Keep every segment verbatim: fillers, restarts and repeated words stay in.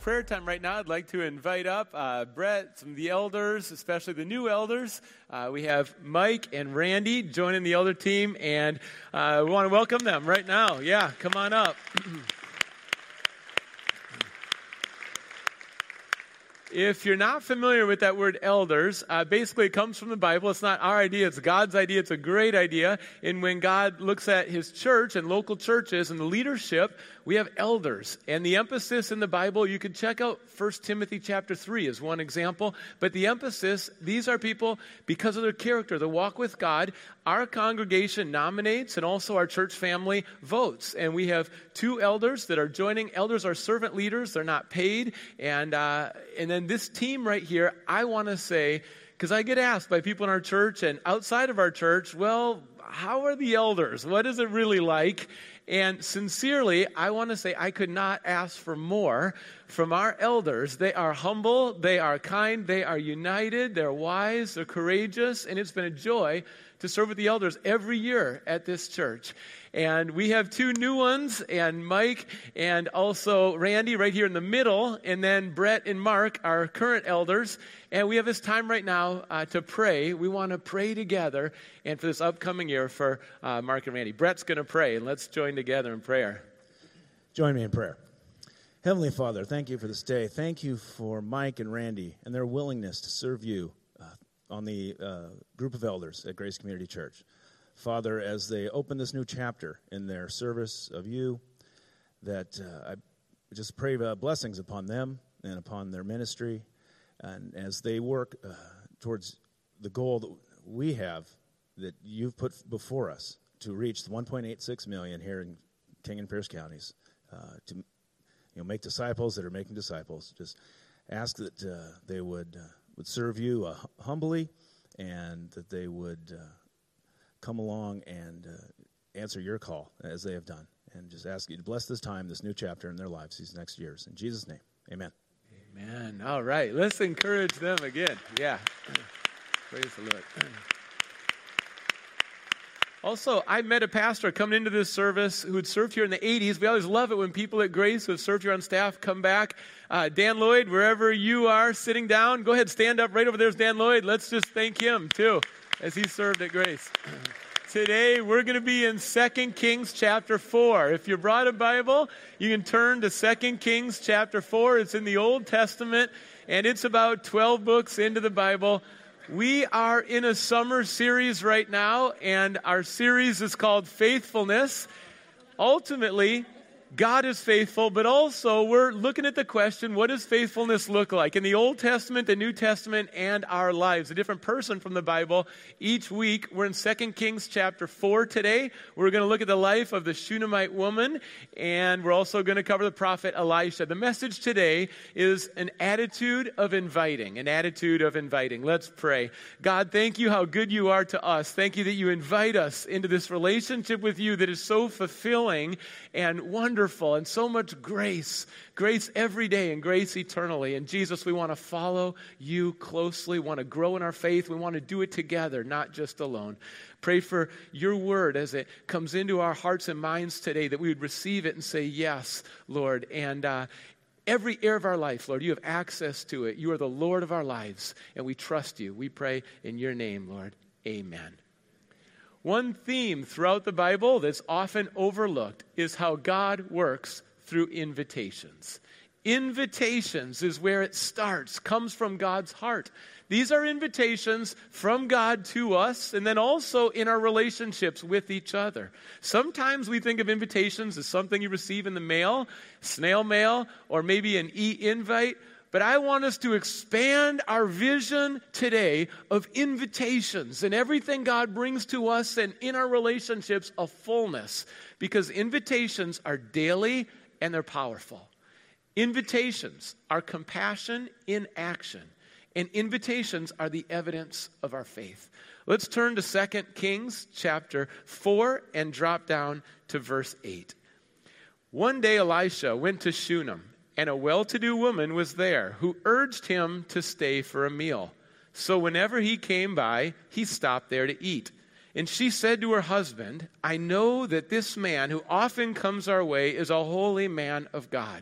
Prayer time right now. I'd like to invite up uh, Brett, some of the elders, especially the new elders. Uh, we have Mike and Randy joining the elder team, and uh, we want to welcome them right now. Yeah, come on up. If you're not familiar with that word elders, uh, basically it comes from the Bible. It's not our idea, it's God's idea. It's a great idea. And when God looks at his church and local churches and the leadership, we have elders. And the emphasis in the Bible, you can check out First Timothy chapter three as one example. But the emphasis, these are people, because of their character, the walk with God, our congregation nominates and also our church family votes. And we have two elders that are joining. Elders are servant leaders. They're not paid. And, uh, and then this team right here, I want to say, because I get asked by people in our church and outside of our church, well, how are the elders? What is it really like? And sincerely, I want to say I could not ask for more from our elders. They are humble, they are kind, they are united, they're wise, they're courageous, and it's been a joy to serve with the elders every year at this church. And we have two new ones, and Mike and also Randy right here in the middle, and then Brett and Mark, our current elders. And we have this time right now uh, to pray. We want to pray together, and for this upcoming year for uh, Mark and Randy. Brett's going to pray, and let's join together in prayer. Join me in prayer. Heavenly Father, thank you for this day. Thank you for Mike and Randy and their willingness to serve you uh, on the uh, group of elders at Grace Community Church. Father, as they open this new chapter in their service of you, that uh, I just pray uh, blessings upon them and upon their ministry, and as they work uh, towards the goal that we have, that you've put before us, to reach the one point eight six million here in King and Pierce counties, uh, to you know make disciples that are making disciples. Just ask that uh, they would uh, would serve you uh, humbly, and that they would Uh, come along and uh, answer your call as they have done. And just ask you to bless this time, this new chapter in their lives these next years. In Jesus' name, amen. Amen. All right. Let's encourage them again. Yeah. Praise the Lord. Also, I met a pastor coming into this service who had served here in the eighties. We always love it when people at Grace who have served here on staff come back. Uh, Dan Lloyd, wherever you are sitting down, go ahead, stand up. Right over there's Dan Lloyd. Let's just thank him, too, as he served at Grace. Today, we're going to be in Second Kings chapter four. If you brought a Bible, you can turn to Second Kings chapter four. It's in the Old Testament, and it's about twelve books into the Bible. We are in a summer series right now, and our series is called Faithfulness. Ultimately, God is faithful, but also we're looking at the question, what does faithfulness look like? In the Old Testament, the New Testament, and our lives. A different person from the Bible each week. We're in Second Kings chapter four today. We're going to look at the life of the Shunammite woman, and we're also going to cover the prophet Elisha. The message today is an attitude of inviting, an attitude of inviting. Let's pray. God, thank you how good you are to us. Thank you that you invite us into this relationship with you that is so fulfilling and wonderful. And so much grace, grace every day and grace eternally. And Jesus, we want to follow you closely, want to grow in our faith. We want to do it together, not just alone. Pray for your word as it comes into our hearts and minds today, that we would receive it and say, yes, Lord. And uh, every area of our life, Lord, you have access to it. You are the Lord of our lives, and we trust you. We pray in your name, Lord. Amen. One theme throughout the Bible that's often overlooked is how God works through invitations. Invitations is where it starts, comes from God's heart. These are invitations from God to us, and then also in our relationships with each other. Sometimes we think of invitations as something you receive in the mail, snail mail, or maybe an e-invite. But I want us to expand our vision today of invitations and everything God brings to us and in our relationships of fullness. Because invitations are daily and they're powerful. Invitations are compassion in action. And invitations are the evidence of our faith. Let's turn to Second Kings chapter four and drop down to verse eight. One day Elisha went to Shunem, and a well-to-do woman was there who urged him to stay for a meal. So whenever he came by, he stopped there to eat. And she said to her husband, I know that this man who often comes our way is a holy man of God.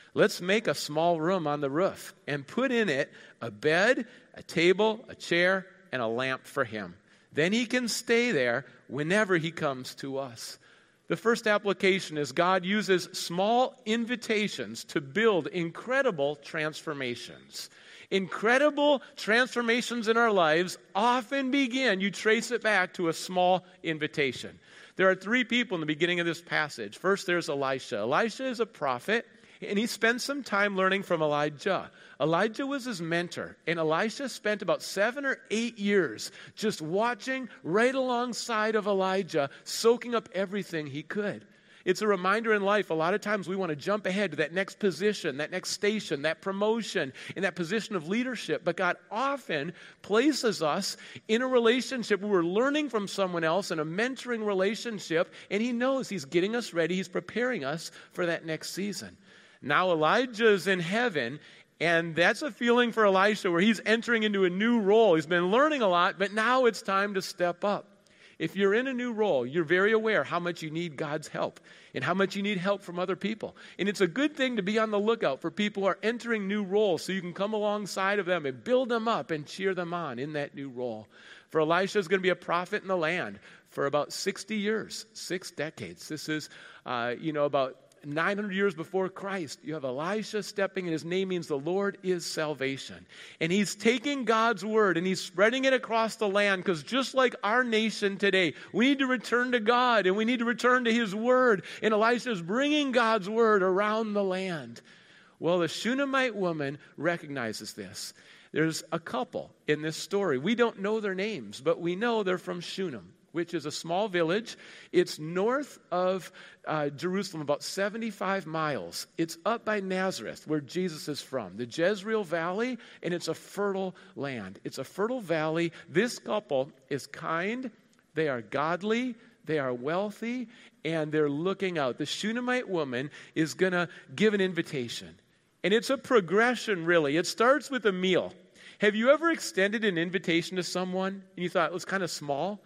Let's make a small room on the roof and put in it a bed, a table, a chair, and a lamp for him. Then he can stay there whenever he comes to us. The first application is God uses small invitations to build incredible transformations. Incredible transformations in our lives often begin, you trace it back to a small invitation. There are three people in the beginning of this passage. First, there's Elisha. Elisha is a prophet, and he spends some time learning from Elijah. Elijah was his mentor, and Elisha spent about seven or eight years just watching right alongside of Elijah, soaking up everything he could. It's a reminder in life, a lot of times we want to jump ahead to that next position, that next station, that promotion, in that position of leadership. But God often places us in a relationship where we're learning from someone else, in a mentoring relationship, and he knows he's getting us ready, he's preparing us for that next season. Now Elijah's in heaven, and that's a feeling for Elisha where he's entering into a new role. He's been learning a lot, but now it's time to step up. If you're in a new role, you're very aware how much you need God's help and how much you need help from other people. And it's a good thing to be on the lookout for people who are entering new roles so you can come alongside of them and build them up and cheer them on in that new role. For Elisha is going to be a prophet in the land for about sixty years, six decades. This is, uh, you know, about nine hundred years before Christ. You have Elisha stepping, and his name means the Lord is salvation. And he's taking God's word and he's spreading it across the land, because just like our nation today, we need to return to God and we need to return to his word. And Elisha is bringing God's word around the land. Well, the Shunammite woman recognizes this. There's a couple in this story. We don't know their names, but we know they're from Shunem, which is a small village. It's north of uh, Jerusalem, about seventy-five miles. It's up by Nazareth, where Jesus is from, the Jezreel Valley, and it's a fertile land. It's a fertile valley. This couple is kind, they are godly, they are wealthy, and they're looking out. The Shunammite woman is going to give an invitation. And it's a progression, really. It starts with a meal. Have you ever extended an invitation to someone and you thought it was kind of small?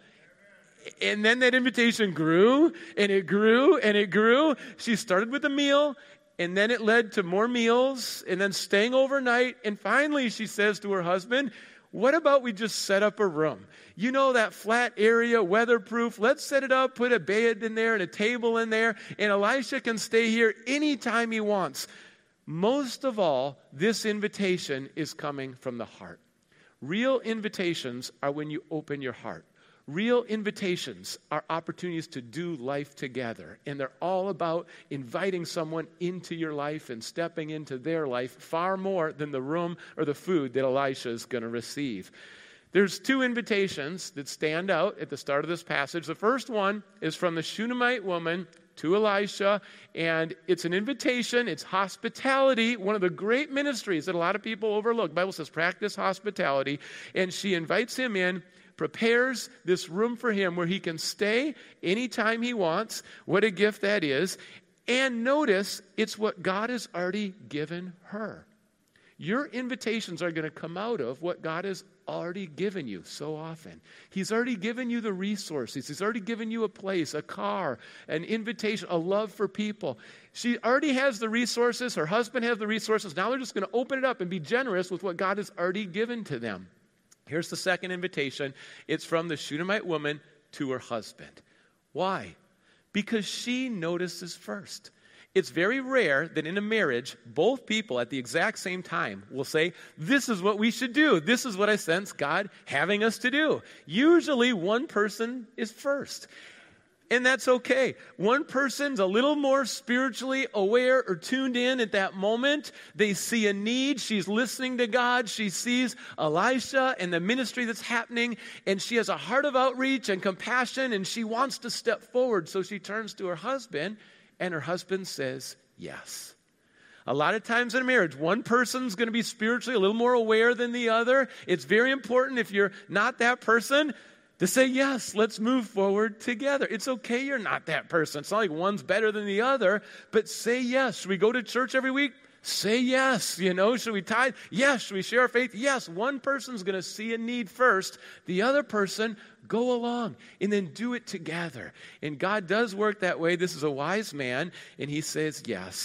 And then that invitation grew, and it grew, and it grew. She started with a meal, and then it led to more meals, and then staying overnight. And finally, she says to her husband, what about we just set up a room? You know, that flat area, weatherproof. Let's set it up, put a bed in there and a table in there, and Elisha can stay here anytime he wants. Most of all, this invitation is coming from the heart. Real invitations are when you open your heart. Real invitations are opportunities to do life together, and they're all about inviting someone into your life and stepping into their life far more than the room or the food that Elisha is going to receive. There's two invitations that stand out at the start of this passage. The first one is from the Shunammite woman to Elisha, and it's an invitation. It's hospitality, one of the great ministries that a lot of people overlook. The Bible says practice hospitality, and she invites him in, prepares this room for him where he can stay anytime he wants. What a gift that is. And notice, it's what God has already given her. Your invitations are going to come out of what God has already given you so often. He's already given you the resources. He's already given you a place, a car, an invitation, a love for people. She already has the resources. Her husband has the resources. Now they're just going to open it up and be generous with what God has already given to them. Here's the second invitation. It's from the Shunammite woman to her husband. Why? Because she notices first. It's very rare that in a marriage, both people at the exact same time will say, this is what we should do. This is what I sense God having us to do. Usually one person is first. And that's okay. One person's a little more spiritually aware or tuned in at that moment. They see a need. She's listening to God. She sees Elisha and the ministry that's happening. And she has a heart of outreach and compassion. And she wants to step forward. So she turns to her husband. And her husband says, yes. A lot of times in a marriage, one person's going to be spiritually a little more aware than the other. It's very important if you're not that person to say, yes, let's move forward together. It's okay you're not that person. It's not like one's better than the other, but say yes. Should we go to church every week? Say yes. You know, should we tithe? Yes. Should we share our faith? Yes. One person's going to see a need first. The other person, go along and then do it together. And God does work that way. This is a wise man, and he says yes.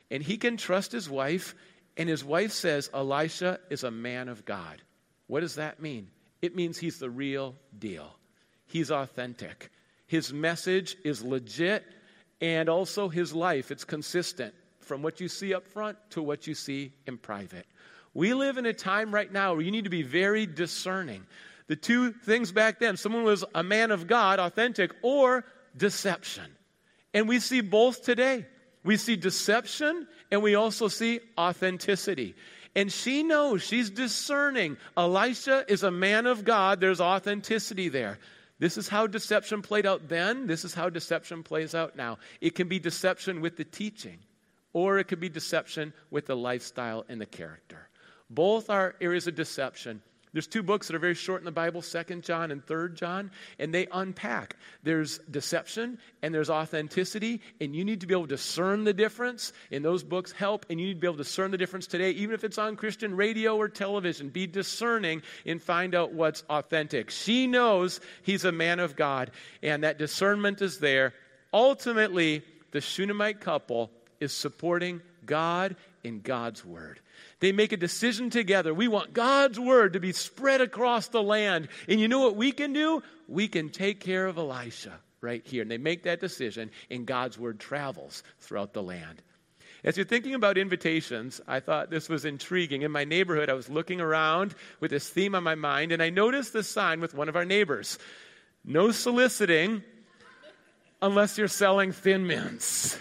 And he can trust his wife, and his wife says, Elisha is a man of God. What does that mean? It means he's the real deal. He's authentic. His message is legit, and also his life, it's consistent from what you see up front to what you see in private. We live in a time right now where you need to be very discerning. The two things back then, someone was a man of God, authentic, or deception. And we see both today. We see deception, and we also see authenticity. And she knows, she's discerning. Elisha is a man of God. There's authenticity there. This is how deception played out then. This is how deception plays out now. It can be deception with the teaching, or it could be deception with the lifestyle and the character. Both are areas of deception. There's two books that are very short in the Bible, Second John and Third John, and they unpack. There's deception and there's authenticity, and you need to be able to discern the difference. And those books help, and you need to be able to discern the difference today, even if it's on Christian radio or television. Be discerning and find out what's authentic. She knows he's a man of God, and that discernment is there. Ultimately, the Shunammite couple is supporting God in God's word. They make a decision together. We want God's word to be spread across the land. And you know what we can do? We can take care of Elisha right here. And they make that decision, and God's word travels throughout the land. As you're thinking about invitations, I thought this was intriguing. In my neighborhood, I was looking around with this theme on my mind, and I noticed this sign with one of our neighbors. No soliciting unless you're selling Thin Mints.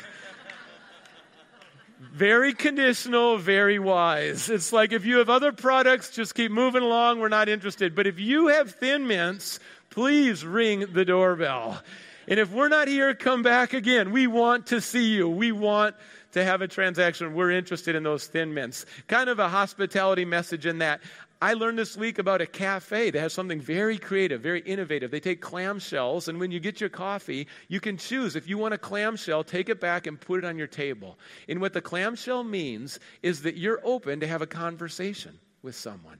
Very conditional, very wise. It's like if you have other products, just keep moving along. We're not interested. But if you have Thin Mints, please ring the doorbell. And if we're not here, come back again. We want to see you. We want to have a transaction. We're interested in those Thin Mints. Kind of a hospitality message in that. I learned this week about a cafe that has something very creative, very innovative. They take clamshells, and when you get your coffee, you can choose. If you want a clamshell, take it back and put it on your table. And what the clamshell means is that you're open to have a conversation with someone.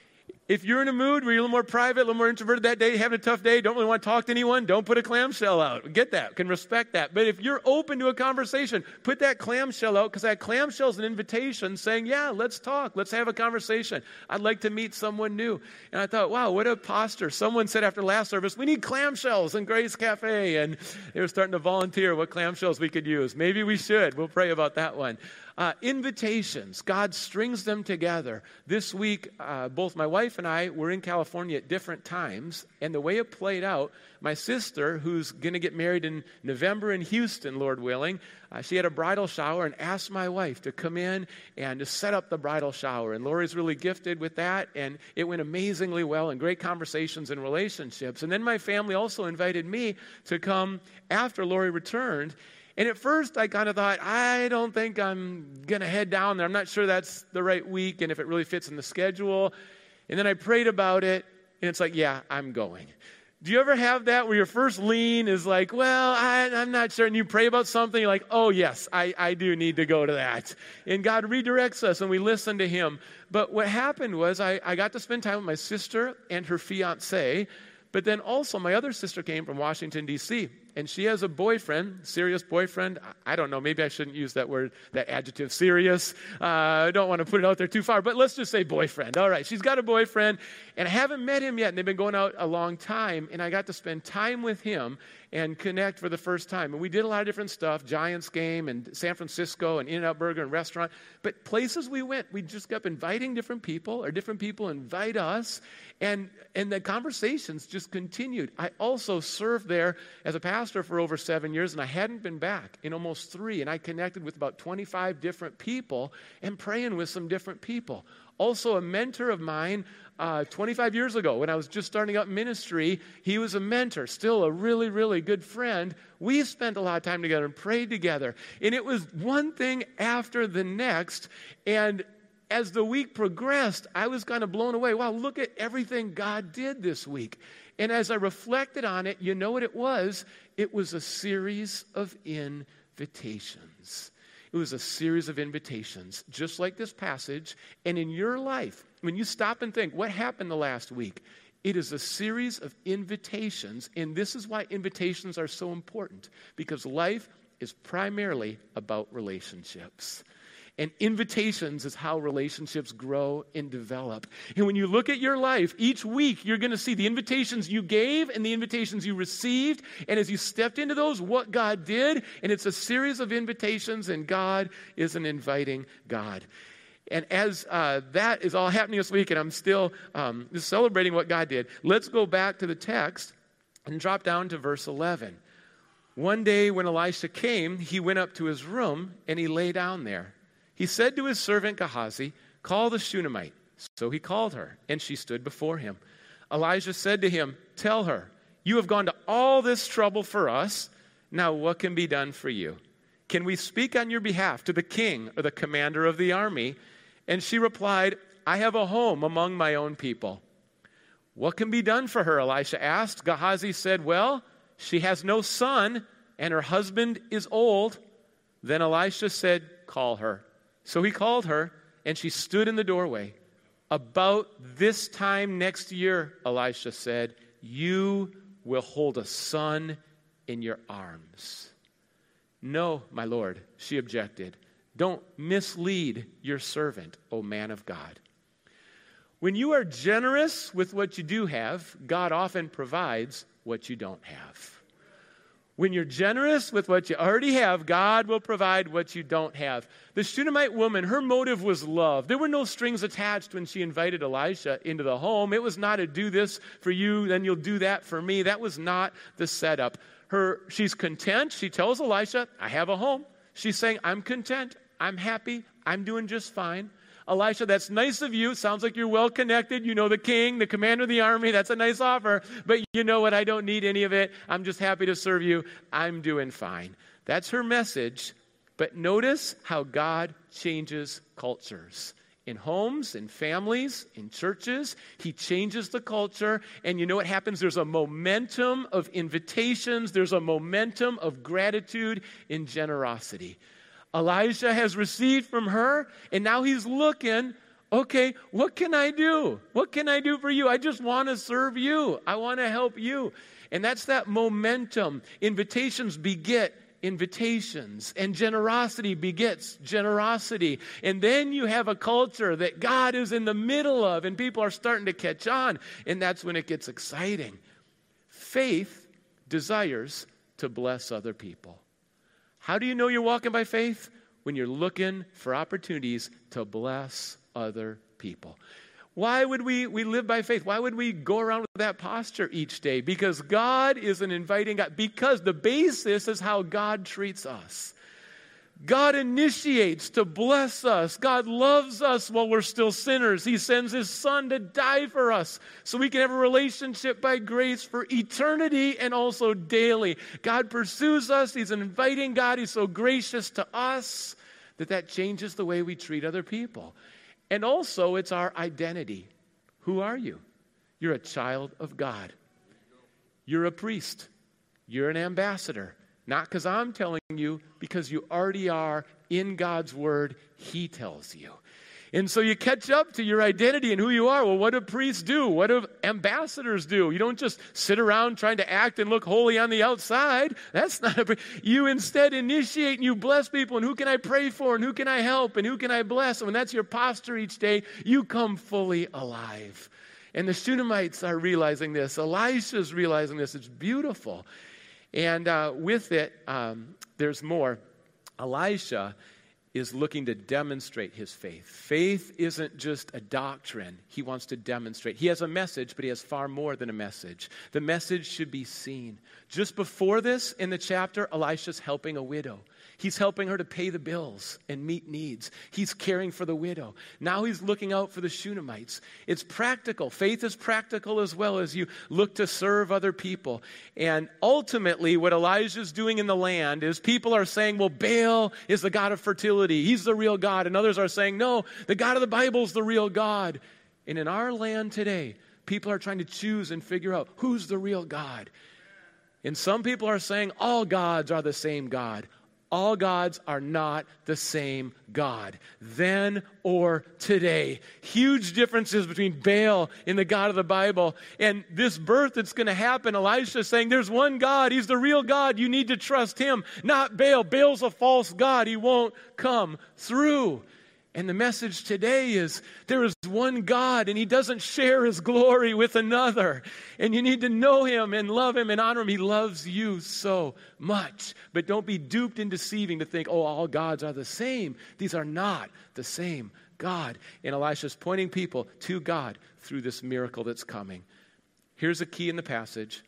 If you're in a mood where you're a little more private, a little more introverted that day, having a tough day, don't really want to talk to anyone, don't put a clamshell out. Get that. Can respect that. But if you're open to a conversation, put that clamshell out, because that clamshell is an invitation saying, yeah, let's talk. Let's have a conversation. I'd like to meet someone new. And I thought, wow, what a posture. Someone said after last service, we need clamshells in Grace Cafe. And they were starting to volunteer what clamshells we could use. Maybe we should. We'll pray about that one. Uh, invitations, God strings them together. This week, uh, both my wife and I were in California at different times, and the way it played out, my sister, who's going to get married in November in Houston, Lord willing, uh, she had a bridal shower and asked my wife to come in and to set up the bridal shower. And Lori's really gifted with that, and it went amazingly well, and great conversations and relationships. And then my family also invited me to come after Lori returned. And at first, I kind of thought, I don't think I'm going to head down there. I'm not sure that's the right week and if it really fits in the schedule. And then I prayed about it, and it's like, yeah, I'm going. Do you ever have that where your first lean is like, well, I, I'm not sure, and you pray about something, you're like, oh, yes, I, I do need to go to that. And God redirects us, and we listen to him. But what happened was I, I got to spend time with my sister and her fiancé, but then also my other sister came from Washington, D C, and she has a boyfriend, serious boyfriend. I don't know, maybe I shouldn't use that word, that adjective, serious. Uh, I don't want to put it out there too far, but let's just say boyfriend. All right, she's got a boyfriend, and I haven't met him yet, and they've been going out a long time, and I got to spend time with him and connect for the first time. And we did a lot of different stuff, Giants game and San Francisco and In-N-Out Burger and restaurant. But places we went, we just kept inviting different people, or different people invite us, and, and the conversations just continued. I also served there as a pastor for over seven years, and I hadn't been back in almost three, and I connected with about twenty-five different people and praying with some different people. Also, a mentor of mine, uh, twenty-five years ago, when I was just starting out ministry, he was a mentor, still a really, really good friend. We spent a lot of time together and prayed together. And it was one thing after the next. And as the week progressed, I was kind of blown away. Wow, look at everything God did this week. And as I reflected on it, you know what it was? It was a series of invitations. It was a series of invitations, just like this passage. And in your life, when you stop and think, what happened the last week? It is a series of invitations. And this is why invitations are so important, because life is primarily about relationships. And invitations is how relationships grow and develop. And when you look at your life, each week you're going to see the invitations you gave and the invitations you received. And as you stepped into those, what God did. And it's a series of invitations, and God is an inviting God. And as uh, that is all happening this week, and I'm still um, just celebrating what God did, let's go back to the text and drop down to verse eleven. One day when Elisha came, he went up to his room and he lay down there. He said to his servant Gehazi, "Call the Shunammite." So he called her, and she stood before him. Elijah said to him, "Tell her, you have gone to all this trouble for us. Now what can be done for you? Can we speak on your behalf to the king or the commander of the army?" And she replied, "I have a home among my own people." "What can be done for her?" Elisha asked. Gehazi said, "Well, she has no son, and her husband is old." Then Elisha said, "Call her." So he called her, and she stood in the doorway. "About this time next year," Elisha said, "you will hold a son in your arms." "No, my lord," she objected. "Don't mislead your servant, O man of God." When you are generous with what you do have, God often provides what you don't have. When you're generous with what you already have, God will provide what you don't have. The Shunammite woman, her motive was love. There were no strings attached when she invited Elisha into the home. It was not a do this for you, then you'll do that for me. That was not the setup. Her, she's content. She tells Elisha, "I have a home." She's saying, "I'm content. I'm happy. I'm doing just fine." "Elisha, that's nice of you. Sounds like you're well connected. You know the king, the commander of the army. That's a nice offer. But you know what? I don't need any of it. I'm just happy to serve you. I'm doing fine." That's her message. But notice how God changes cultures. In homes, in families, in churches, he changes the culture. And you know what happens? There's a momentum of invitations. There's a momentum of gratitude and generosity. Elisha has received from her, and now he's looking, okay, what can I do? What can I do for you? I just want to serve you. I want to help you. And that's that momentum. Invitations beget invitations, and generosity begets generosity. And then you have a culture that God is in the middle of, and people are starting to catch on, and that's when it gets exciting. Faith desires to bless other people. How do you know you're walking by faith? When you're looking for opportunities to bless other people. Why would we, we live by faith? Why would we go around with that posture each day? Because God is an inviting God. Because the basis is how God treats us. God initiates to bless us. God loves us while we're still sinners. He sends his son to die for us so we can have a relationship by grace for eternity and also daily. God pursues us. He's an inviting God. He's so gracious to us that that changes the way we treat other people. And also, it's our identity. Who are you? You're a child of God. You're a priest. You're an ambassador. Not because I'm telling you, because you already are in God's word. He tells you. And so you catch up to your identity and who you are. Well, what do priests do? What do ambassadors do? You don't just sit around trying to act and look holy on the outside. That's not a... You instead initiate and you bless people. And who can I pray for? And who can I help? And who can I bless? And when that's your posture each day, you come fully alive. And the Shunammite are realizing this. Elisha's realizing this. It's beautiful. And uh, with it, um, there's more. Elisha is looking to demonstrate his faith. Faith isn't just a doctrine. He wants to demonstrate. He has a message, but he has far more than a message. The message should be seen. Just before this, in the chapter, Elisha's helping a widow. He's helping her to pay the bills and meet needs. He's caring for the widow. Now he's looking out for the Shunammite. It's practical. Faith is practical as well as you look to serve other people. And ultimately, what Elijah's doing in the land is people are saying, well, Baal is the God of fertility. He's the real God. And others are saying, no, the God of the Bible is the real God. And in our land today, people are trying to choose and figure out who's the real God. And some people are saying all gods are the same God. All gods are not the same God, then or today. Huge differences between Baal and the God of the Bible. And this birth that's going to happen, Elisha is saying there's one God. He's the real God. You need to trust him, not Baal. Baal's a false God. He won't come through. And the message today is there is one God, and he doesn't share his glory with another. And you need to know him and love him and honor him. He loves you so much. But don't be duped and deceiving to think, oh, all gods are the same. These are not the same God. And Elisha's pointing people to God through this miracle that's coming. Here's a key in the passage.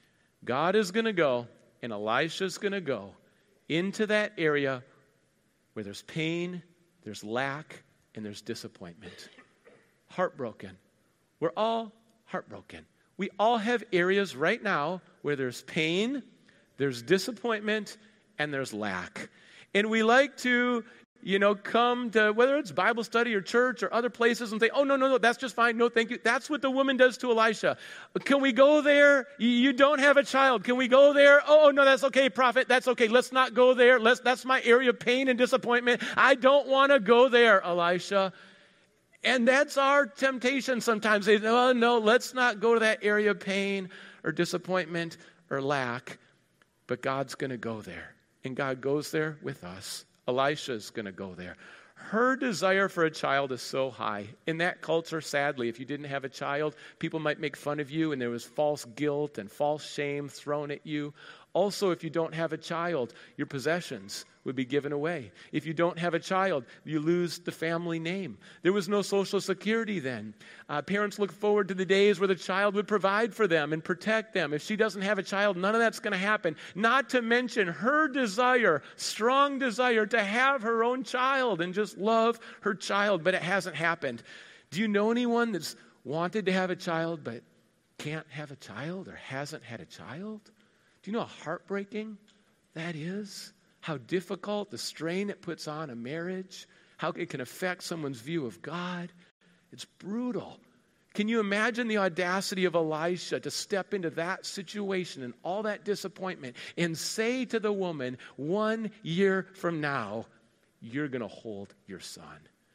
God is going to go, and Elisha's going to go into that area where there's pain, there's lack, and there's disappointment. Heartbroken. We're all heartbroken. We all have areas right now where there's pain, there's disappointment, and there's lack. And we like to, you know, come to, whether it's Bible study or church or other places, and say, oh, no, no, no, that's just fine. No, thank you. That's what the woman does to Elisha. Can we go there? You don't have a child. Can we go there? Oh, no, that's okay, prophet. That's okay. Let's not go there. Let's, that's my area of pain and disappointment. I don't want to go there, Elisha. And that's our temptation sometimes. They say, oh, no, let's not go to that area of pain or disappointment or lack. But God's going to go there. And God goes there with us. Elisha's going to go there. Her desire for a child is so high. In that culture, sadly, if you didn't have a child, people might make fun of you, and there was false guilt and false shame thrown at you. Also, if you don't have a child, your possessions would be given away. If you don't have a child, you lose the family name. There was no Social Security then. Uh, parents look forward to the days where the child would provide for them and protect them. If she doesn't have a child, none of that's going to happen. Not to mention her desire, strong desire to have her own child and just love her child, but it hasn't happened. Do you know anyone that's wanted to have a child but can't have a child or hasn't had a child? Do you know how heartbreaking that is? How difficult, the strain it puts on a marriage, how it can affect someone's view of God. It's brutal. Can you imagine the audacity of Elisha to step into that situation and all that disappointment and say to the woman, one year from now, you're going to hold your son?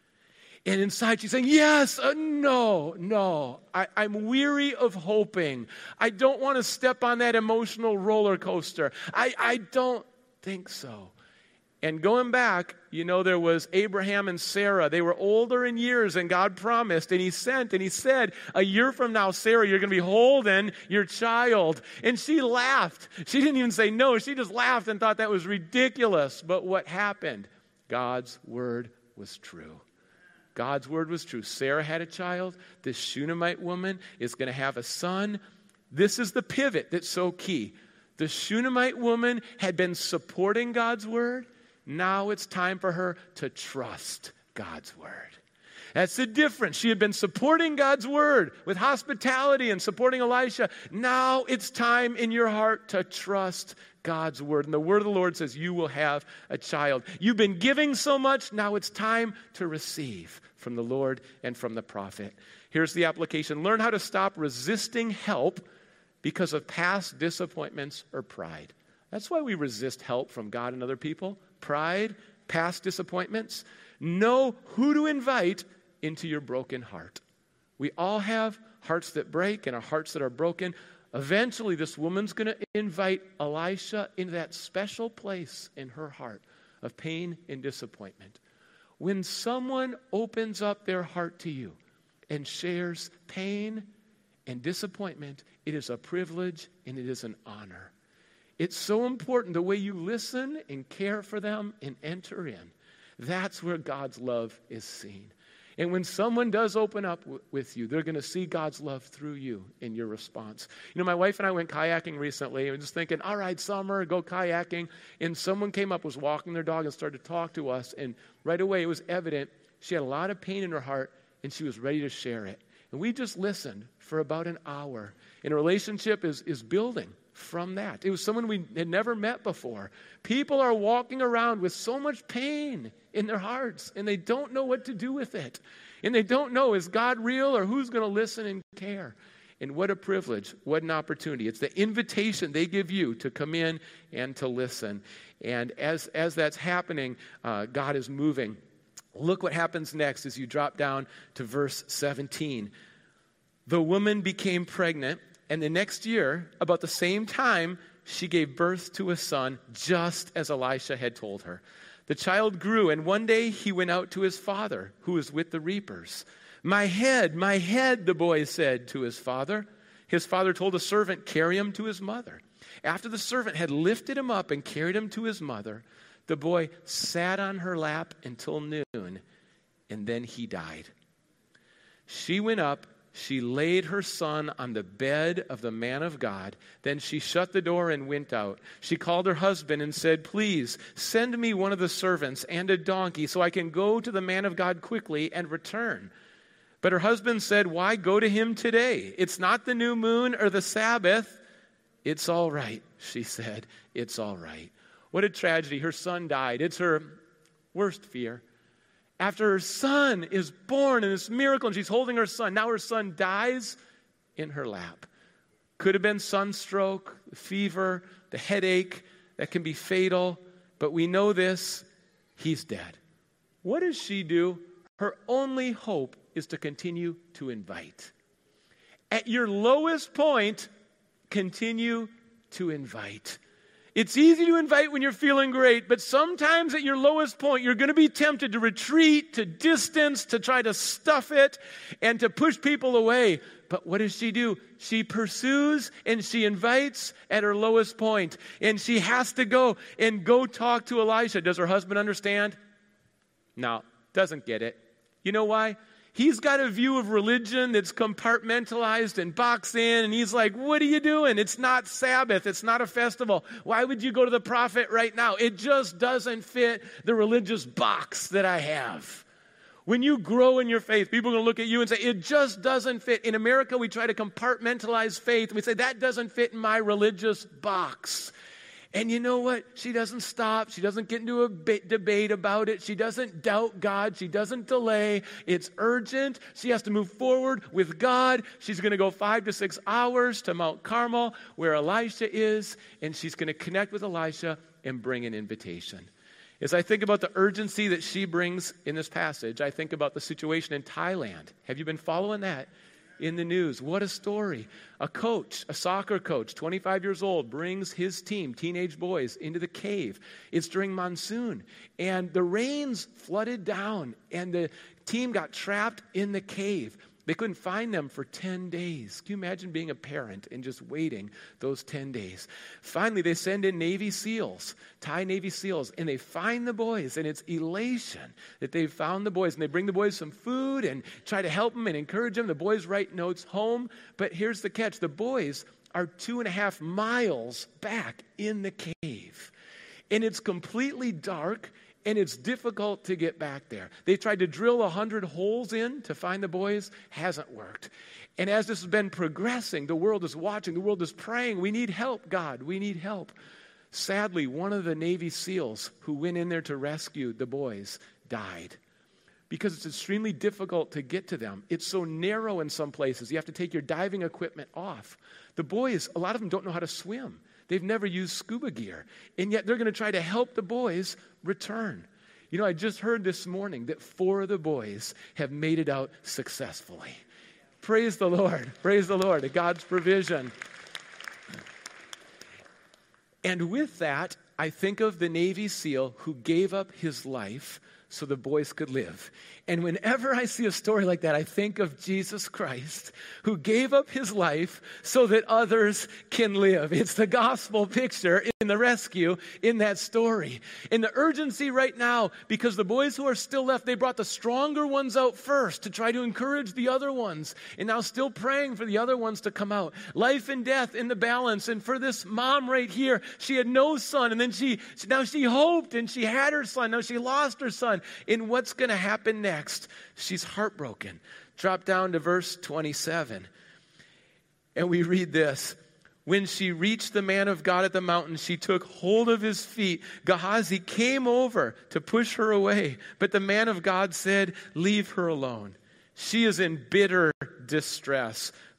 And inside she's saying, yes, uh, no, no, I, I'm weary of hoping. I don't want to step on that emotional roller coaster. I, I don't think so. And going back, you know, there was Abraham and Sarah. They were older in years, and God promised, and he sent, and he said, a year from now, Sarah, you're going to be holding your child. And she laughed. She didn't even say no. She just laughed and thought that was ridiculous. But what happened? God's word was true. God's word was true. Sarah had a child. This Shunammite woman is going to have a son. This is the pivot that's so key. The Shunammite woman had been supporting God's word. Now it's time for her to trust God's word. That's the difference. She had been supporting God's word with hospitality and supporting Elisha. Now it's time in your heart to trust God's word. And the word of the Lord says you will have a child. You've been giving so much. Now it's time to receive from the Lord and from the prophet. Here's the application. Learn how to stop resisting help because of past disappointments or pride. That's why we resist help from God and other people. Pride, past disappointments. Know who to invite into your broken heart. We all have hearts that break and our hearts that are broken. Eventually, this woman's going to invite Elisha into that special place in her heart of pain and disappointment. When someone opens up their heart to you and shares pain and disappointment, it is a privilege and it is an honor. It's so important the way you listen and care for them and enter in. That's where God's love is seen. And when someone does open up w- with you, they're going to see God's love through you in your response. You know, my wife and I went kayaking recently. I was just thinking, all right, summer, go kayaking. And someone came up, was walking their dog and started to talk to us. And right away, it was evident she had a lot of pain in her heart, and she was ready to share it. And we just listened for about an hour. And a relationship is, is building from that. It was someone we had never met before. People are walking around with so much pain in their hearts, and they don't know what to do with it. And they don't know, is God real or who's going to listen and care? And what a privilege, what an opportunity. It's the invitation they give you to come in and to listen. And as, as that's happening, uh, God is moving. Look what happens next as you drop down to verse seventeen. The woman became pregnant, and the next year, about the same time, she gave birth to a son, just as Elisha had told her. The child grew, and one day he went out to his father, who was with the reapers. "My head, my head," the boy said to his father. His father told a servant, "Carry him to his mother." After the servant had lifted him up and carried him to his mother, the boy sat on her lap until noon, and then he died. She went up. She laid her son on the bed of the man of God. Then she shut the door and went out. She called her husband and said, "Please send me one of the servants and a donkey so I can go to the man of God quickly and return." But her husband said, "Why go to him today? It's not the new moon or the Sabbath." "It's all right," she said. "It's all right." What a tragedy. Her son died. It's her worst fear. After her son is born in this miracle, and she's holding her son, now her son dies in her lap. Could have been sunstroke, fever, the headache that can be fatal, but we know this, he's dead. What does she do? Her only hope is to continue to invite. At your lowest point, continue to invite. It's easy to invite when you're feeling great, but sometimes at your lowest point, you're going to be tempted to retreat, to distance, to try to stuff it, and to push people away. But what does she do? She pursues and she invites at her lowest point, and she has to go and go talk to Elisha. Does her husband understand? No, doesn't get it. You know why? He's got a view of religion that's compartmentalized and boxed in, and he's like, "What are you doing? It's not Sabbath. It's not a festival. Why would you go to the prophet right now? It just doesn't fit the religious box that I have." When you grow in your faith, people are going to look at you and say, "It just doesn't fit." In America, we try to compartmentalize faith, and we say, "That doesn't fit in my religious box." And you know what? She doesn't stop. She doesn't get into a ba- debate about it. She doesn't doubt God. She doesn't delay. It's urgent. She has to move forward with God. She's going to go five to six hours to Mount Carmel where Elisha is, and she's going to connect with Elisha and bring an invitation. As I think about the urgency that she brings in this passage, I think about the situation in Thailand. Have you been following that in the news? What a story. A coach, a soccer coach, twenty-five years old, brings his team, teenage boys, into the cave. It's during monsoon, and the rains flooded down, and the team got trapped in the cave. They couldn't find them for ten days. Can you imagine being a parent and just waiting those ten days? Finally, they send in Navy SEALs, Thai Navy SEALs, and they find the boys, and it's elation that they've found the boys. And they bring the boys some food and try to help them and encourage them. The boys write notes home. But here's the catch. The boys are two and a half miles back in the cave. And it's completely dark, and it's difficult to get back there. They tried to drill a hundred holes in to find the boys. Hasn't worked. And as this has been progressing, the world is watching. The world is praying. We need help, God. We need help. Sadly, one of the Navy SEALs who went in there to rescue the boys died because it's extremely difficult to get to them. It's so narrow in some places. You have to take your diving equipment off. The boys, a lot of them don't know how to swim. They've never used scuba gear, and yet they're going to try to help the boys return. You know, I just heard this morning that four of the boys have made it out successfully. Praise the Lord. Praise the Lord at God's provision. And with that, I think of the Navy SEAL who gave up his life so the boys could live. And whenever I see a story like that, I think of Jesus Christ, who gave up his life so that others can live. It's the gospel picture in the rescue in that story. And the urgency right now, because the boys who are still left, they brought the stronger ones out first to try to encourage the other ones. And now still praying for the other ones to come out. Life and death in the balance. And for this mom right here, she had no son. And then she, now she hoped and she had her son. Now she lost her son. And what's going to happen next? She's heartbroken. Drop down to verse twenty-seven. And we read this. When she reached the man of God at the mountain, she took hold of his feet. Gehazi came over to push her away. But the man of God said, "Leave her alone. She is in bitter distress.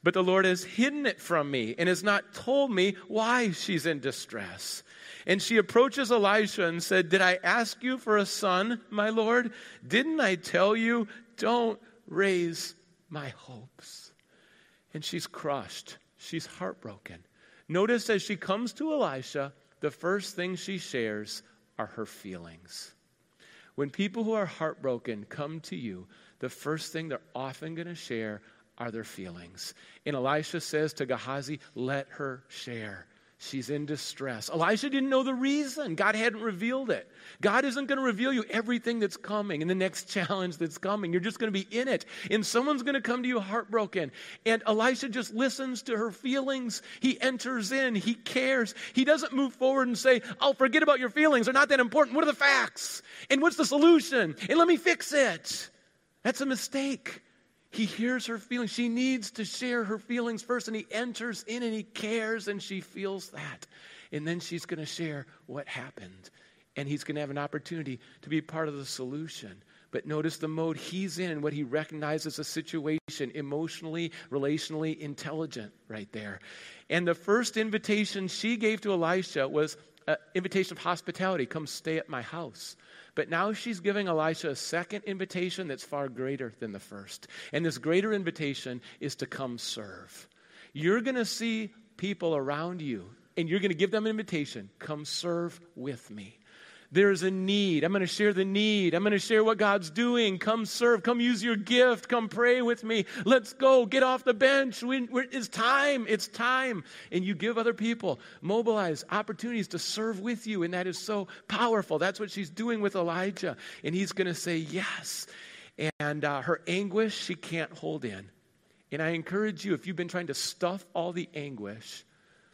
But the Lord has hidden it from me and has not told me why she's in distress. And she approaches Elisha and said, did I ask you for a son, my Lord? Didn't I tell you, don't raise my hopes? And she's crushed. She's heartbroken. Notice as she comes to Elisha, the first thing she shares are her feelings. When people who are heartbroken come to you, the first thing they're often going to share are their feelings. And Elisha says to Gehazi, let her share. She's in distress. Elisha didn't know the reason. God hadn't revealed it. God isn't going to reveal you everything that's coming and the next challenge that's coming. You're just going to be in it. And someone's going to come to you heartbroken. And Elisha just listens to her feelings. He enters in. He cares. He doesn't move forward and say, oh, forget about your feelings. They're not that important. What are the facts? And what's the solution? And let me fix it. That's a mistake. He hears her feelings. She needs to share her feelings first, and he enters in and he cares, and she feels that. And then she's going to share what happened, and he's going to have an opportunity to be part of the solution. But notice the mode he's in and what he recognizes a situation, emotionally, relationally intelligent right there. And the first invitation she gave to Elisha was an invitation of hospitality. Come stay at my house. But now she's giving Elisha a second invitation that's far greater than the first. And this greater invitation is to come serve. You're going to see people around you, and you're going to give them an invitation. Come serve with me. There's a need. I'm going to share the need. I'm going to share what God's doing. Come serve. Come use your gift. Come pray with me. Let's go. Get off the bench. We, we're, it's time. It's time. And you give other people, mobilize opportunities to serve with you. And that is so powerful. That's what she's doing with Elijah. And he's going to say yes. And uh, her anguish, she can't hold in. And I encourage you, if you've been trying to stuff all the anguish,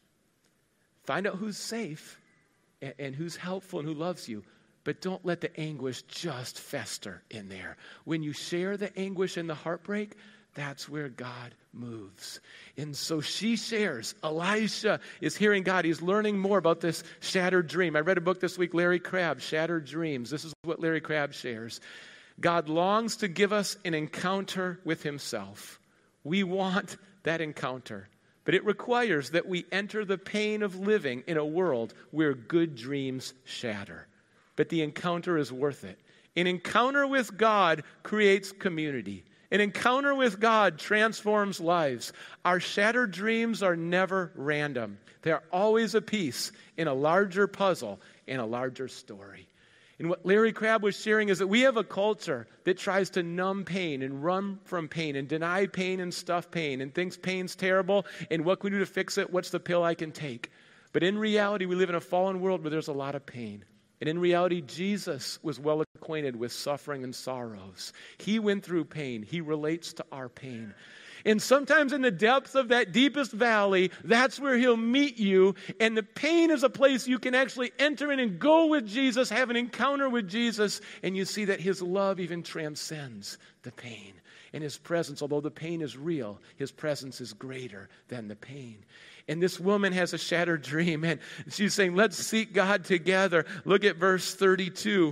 find out who's safe and who's helpful and who loves you, but don't let the anguish just fester in there. When you share the anguish and the heartbreak, that's where God moves. And so she shares. Elisha is hearing God. He's learning more about this shattered dream. I read a book this week, Larry Crabb, Shattered Dreams. This is what Larry Crabb shares. God longs to give us an encounter with himself. We want that encounter. But it requires that we enter the pain of living in a world where good dreams shatter. But the encounter is worth it. An encounter with God creates community. An encounter with God transforms lives. Our shattered dreams are never random. They are always a piece in a larger puzzle, in a larger story. And what Larry Crabb was sharing is that we have a culture that tries to numb pain and run from pain and deny pain and stuff pain and thinks pain's terrible and what can we do to fix it? What's the pill I can take? But in reality, we live in a fallen world where there's a lot of pain. And in reality, Jesus was well acquainted with suffering and sorrows. He went through pain. He relates to our pain. And sometimes in the depths of that deepest valley, that's where he'll meet you. And the pain is a place you can actually enter in and go with Jesus, have an encounter with Jesus. And you see that his love even transcends the pain. And his presence, although the pain is real, his presence is greater than the pain. And this woman has a shattered dream. And she's saying, let's seek God together. Look at verse thirty-two.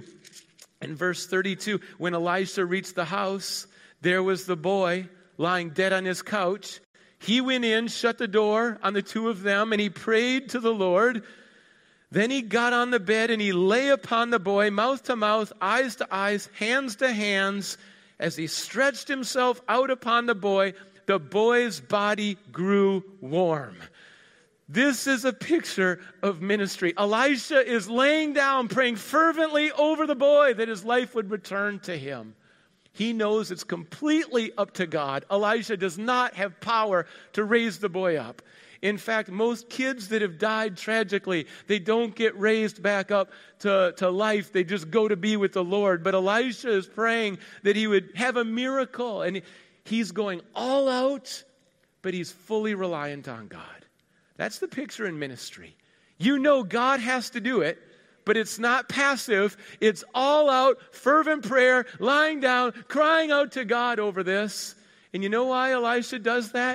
In verse thirty-two, when Elisha reached the house, there was the boy lying dead on his couch. He went in, shut the door on the two of them, and he prayed to the Lord. Then he got on the bed and he lay upon the boy, mouth to mouth, eyes to eyes, hands to hands. As he stretched himself out upon the boy, the boy's body grew warm. This is a picture of ministry. Elisha is laying down, praying fervently over the boy that his life would return to him. He knows it's completely up to God. Elisha does not have power to raise the boy up. In fact, most kids that have died tragically, they don't get raised back up to, to life. They just go to be with the Lord. But Elisha is praying that he would have a miracle. And he's going all out, but he's fully reliant on God. That's the picture in ministry. You know God has to do it, but it's not passive. It's all out, fervent prayer, lying down, crying out to God over this. And you know why Elisha does that?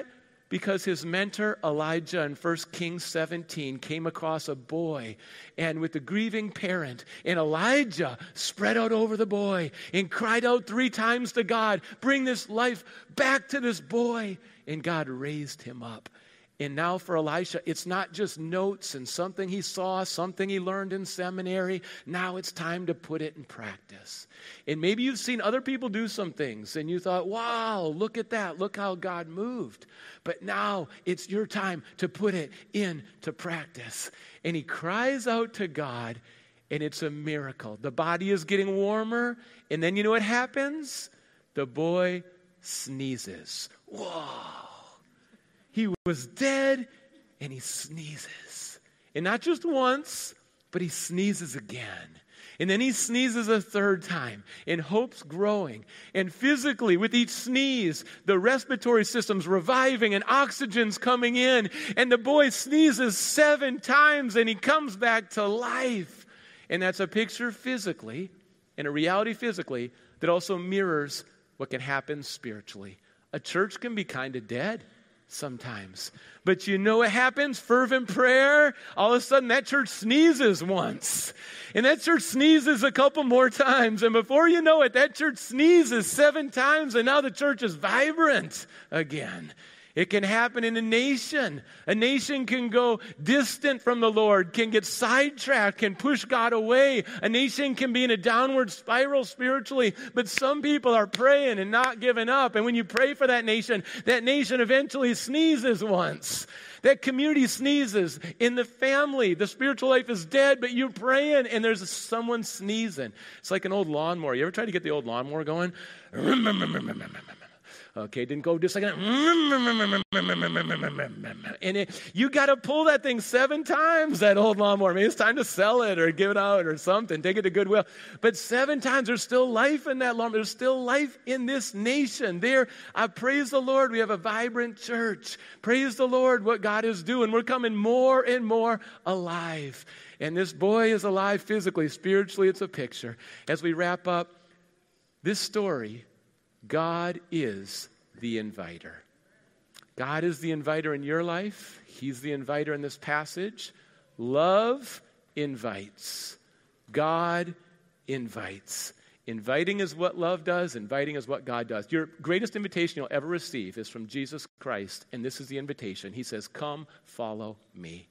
Because his mentor, Elijah, in First Kings seventeen, came across a boy and with a grieving parent. And Elijah spread out over the boy and cried out three times to God, bring this life back to this boy. And God raised him up. And now for Elisha, it's not just notes and something he saw, something he learned in seminary. Now it's time to put it in practice. And maybe you've seen other people do some things and you thought, wow, look at that. Look how God moved. But now it's your time to put it into practice. And he cries out to God, and it's a miracle. The body is getting warmer, and then you know what happens? The boy sneezes. Whoa. He was dead, and he sneezes. And not just once, but he sneezes again. And then he sneezes a third time, and hope's growing. And physically, with each sneeze, the respiratory system's reviving, and oxygen's coming in. And the boy sneezes seven times, and he comes back to life. And that's a picture physically, and a reality physically, that also mirrors what can happen spiritually. A church can be kind of dead sometimes. But you know what happens? Fervent prayer. All of a sudden that church sneezes once. And that church sneezes a couple more times. And before you know it, that church sneezes seven times. And now the church is vibrant again. It can happen in a nation. A nation can go distant from the Lord, can get sidetracked, can push God away. A nation can be in a downward spiral spiritually, but some people are praying and not giving up. And when you pray for that nation, that nation eventually sneezes once. That community sneezes. In the family, the spiritual life is dead, but you're praying and there's someone sneezing. It's like an old lawnmower. You ever try to get the old lawnmower going? Okay, didn't go just like that. And it, you got to pull that thing seven times, that old lawnmower. Maybe it's time to sell it or give it out or something, take it to Goodwill. But seven times, there's still life in that lawnmower. There's still life in this nation. There, I praise the Lord, we have a vibrant church. Praise the Lord, what God is doing. We're coming more and more alive. And this boy is alive physically. Spiritually, it's a picture. As we wrap up this story, God is the inviter. God is the inviter in your life. He's the inviter in this passage. Love invites. God invites. Inviting is what love does. Inviting is what God does. Your greatest invitation you'll ever receive is from Jesus Christ, and this is the invitation. He says, come, follow me.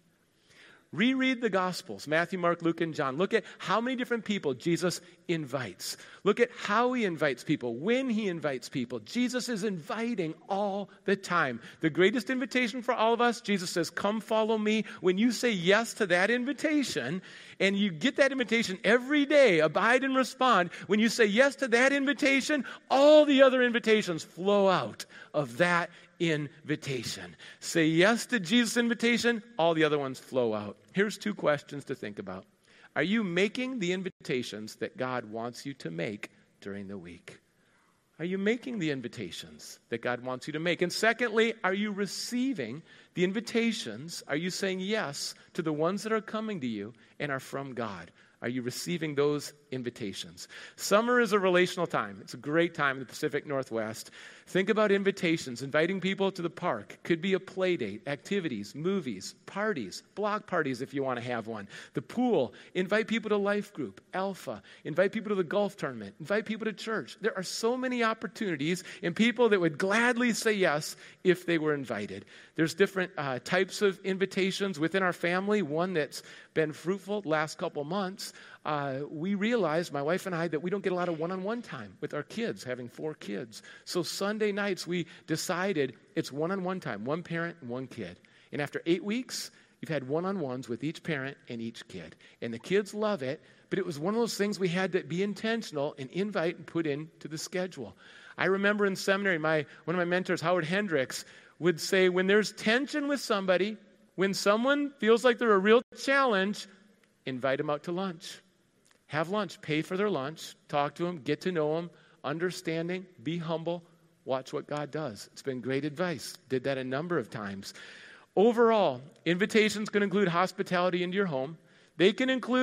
Reread the Gospels, Matthew, Mark, Luke, and John. Look at how many different people Jesus invites. Look at how he invites people, when he invites people. Jesus is inviting all the time. The greatest invitation for all of us, Jesus says, come follow me. When you say yes to that invitation, and you get that invitation every day, abide and respond. When you say yes to that invitation, all the other invitations flow out of that invitation. Say yes to Jesus' invitation, all the other ones flow out. Here's two questions to think about. Are you making the invitations that God wants you to make during the week? Are you making the invitations that God wants you to make? And secondly, are you receiving the invitations? Are you saying yes to the ones that are coming to you and are from God? Are you receiving those invitations? Summer is a relational time. It's a great time in the Pacific Northwest. Think about invitations, inviting people to the park. Could be a play date, activities, movies, parties, block parties if you want to have one. The pool, invite people to Life Group, Alpha, invite people to the golf tournament, invite people to church. There are so many opportunities and people that would gladly say yes if they were invited. There's different uh, types of invitations within our family. One that's been fruitful the last couple months. Uh, we realized, my wife and I, that we don't get a lot of one-on-one time with our kids, having four kids. So Sunday nights, we decided it's one-on-one time, one parent and one kid. And after eight weeks, we've had one-on-ones with each parent and each kid. And the kids love it, but it was one of those things we had to be intentional and invite and put into the schedule. I remember in seminary, my one of my mentors, Howard Hendricks, would say, when there's tension with somebody, when someone feels like they're a real challenge, invite them out to lunch. Have lunch, pay for their lunch, talk to them, get to know them, understanding, be humble, watch what God does. It's been great advice. Did that a number of times. Overall, invitations can include hospitality into your home. They can include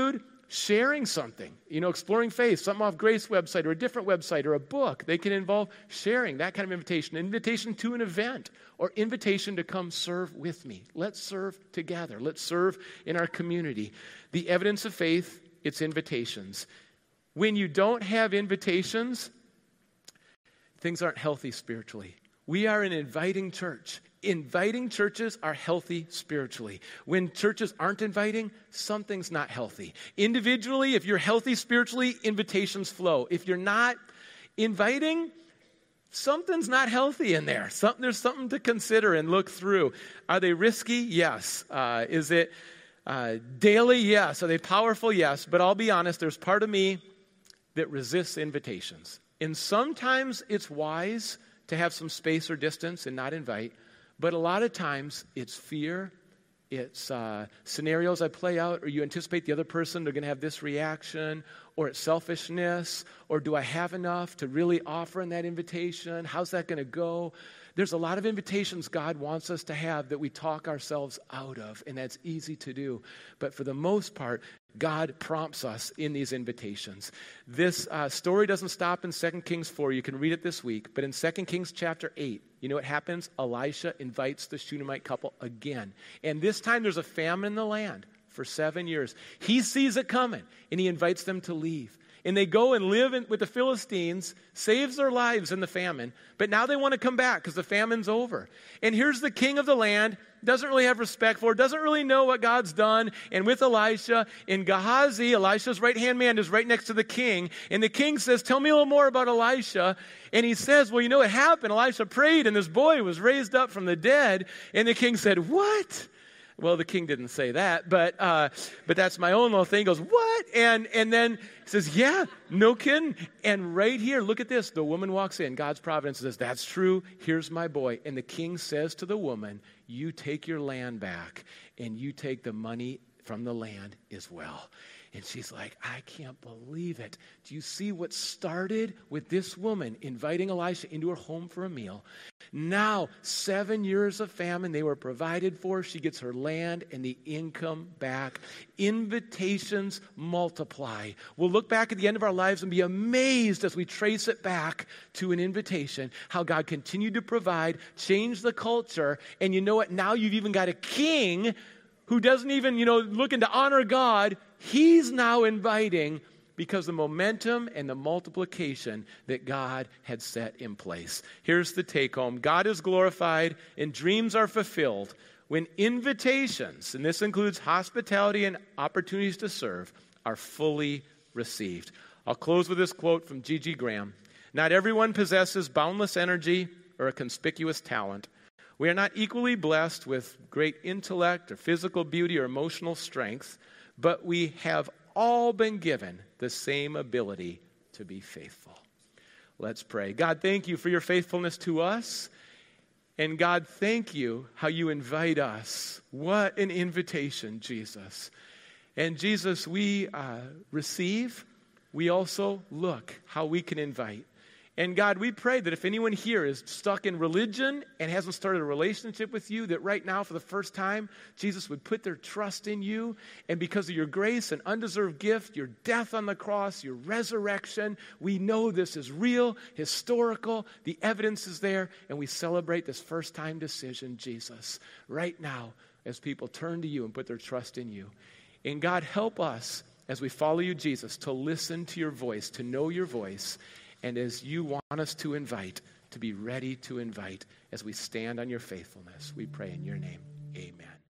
sharing something, you know, Exploring Faith, something off Grace website or a different website or a book. They can involve sharing, that kind of invitation, invitation to an event or invitation to come serve with me. Let's serve together. Let's serve in our community. The evidence of faith, it's invitations. When you don't have invitations, things aren't healthy spiritually. We are an inviting church. Inviting churches are healthy spiritually. When churches aren't inviting, something's not healthy. Individually, if you're healthy spiritually, invitations flow. If you're not inviting, something's not healthy in there. Something, there's something to consider and look through. Are they risky? Yes. Uh, is it uh, daily? Yes. Are they powerful? Yes. But I'll be honest, there's part of me that resists invitations. And sometimes it's wise to have some space or distance and not invite. But a lot of times it's fear, it's uh, scenarios I play out, or you anticipate the other person, they're going to have this reaction, or it's selfishness, or do I have enough to really offer in that invitation? How's that going to go? There's a lot of invitations God wants us to have that we talk ourselves out of, and that's easy to do. But for the most part, God prompts us in these invitations. This uh, story doesn't stop in Second Kings four. You can read it this week. But in Second Kings chapter eight, you know what happens? Elisha invites the Shunammite couple again. And this time there's a famine in the land for seven years. He sees it coming, and he invites them to leave. And they go and live in, with the Philistines, saves their lives in the famine. But now they want to come back because the famine's over. And here's the king of the land, doesn't really have respect for, doesn't really know what God's done. And with Elisha, in Gehazi, Elisha's right-hand man is right next to the king. And the king says, tell me a little more about Elisha. And he says, well, you know what happened? Elisha prayed, and this boy was raised up from the dead. And the king said, what? Well, the king didn't say that, but uh, but that's my own little thing. He goes, what? And and then he says, yeah, no kidding. And right here, look at this. The woman walks in. God's providence says, that's true. Here's my boy. And the king says to the woman, you take your land back, and you take the money from the land as well. And she's like, I can't believe it. Do you see what started with this woman inviting Elisha into her home for a meal? Now, seven years of famine, they were provided for. She gets her land and the income back. Invitations multiply. We'll look back at the end of our lives and be amazed as we trace it back to an invitation, how God continued to provide, change the culture. And you know what? Now you've even got a king who doesn't even, you know, looking to honor God. He's now inviting because the momentum and the multiplication that God had set in place. Here's the take home. God is glorified and dreams are fulfilled when invitations, and this includes hospitality and opportunities to serve, are fully received. I'll close with this quote from G G Graham. Not everyone possesses boundless energy or a conspicuous talent. We are not equally blessed with great intellect or physical beauty or emotional strength, but we have all been given the same ability to be faithful. Let's pray. God, thank you for your faithfulness to us. And God, thank you how you invite us. What an invitation, Jesus. And Jesus, we uh, receive. We also look how we can invite. And God, we pray that if anyone here is stuck in religion and hasn't started a relationship with you, that right now for the first time, Jesus would put their trust in you. And because of your grace and undeserved gift, your death on the cross, your resurrection, we know this is real, historical, the evidence is there, and we celebrate this first time decision, Jesus, right now as people turn to you and put their trust in you. And God, help us as we follow you, Jesus, to listen to your voice, to know your voice, and as you want us to invite, to be ready to invite as we stand on your faithfulness. We pray in your name. Amen.